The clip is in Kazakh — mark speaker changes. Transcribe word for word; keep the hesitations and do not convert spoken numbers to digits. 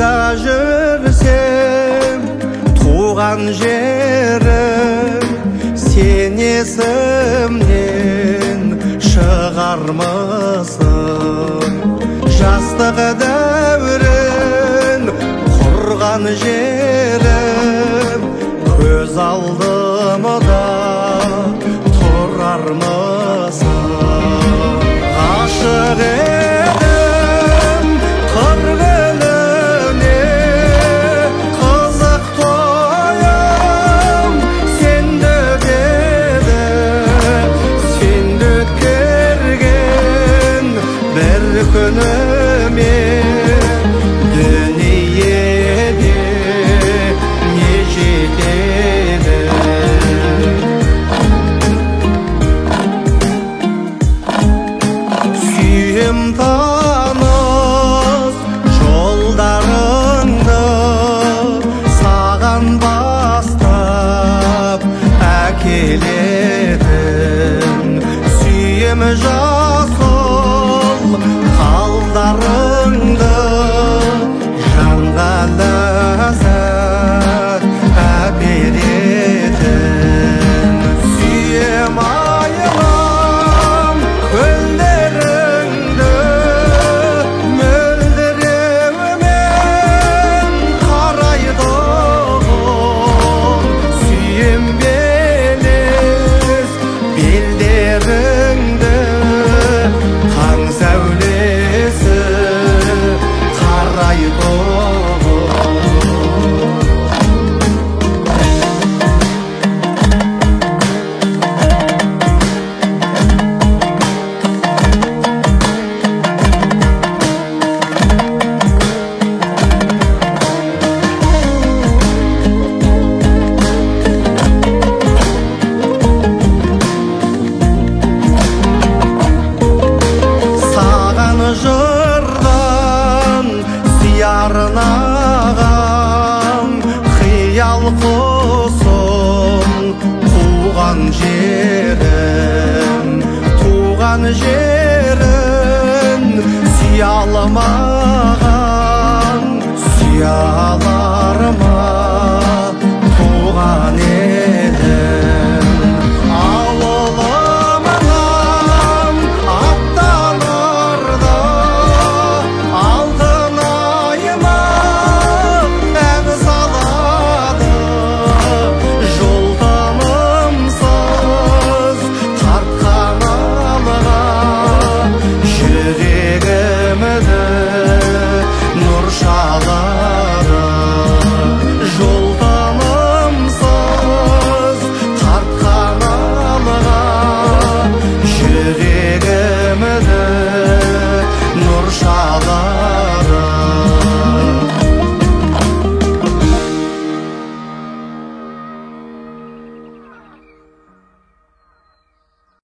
Speaker 1: қайда жүрсем туған жерім сен есімнен шығармысың жастық дәуірін құрған жерім көз алдымда тұрармысың ғашық едім қыр гүліне қызық тойым сенде өтеді сенде өткерген бір күніме дүниеде не жетеді сүйем таныс жолдарыңды саған бастап әкелетін сүйем жасыл қалдарыңды жанға ләззат әперетін сүйем айналам көлдеріңді мөлдіреуімен қарайды сүйем белес белдеріңді таң сәулесі қарайды саған жырдан сиярнаған қиял құсым туған жерім туған жерін сүйе алмай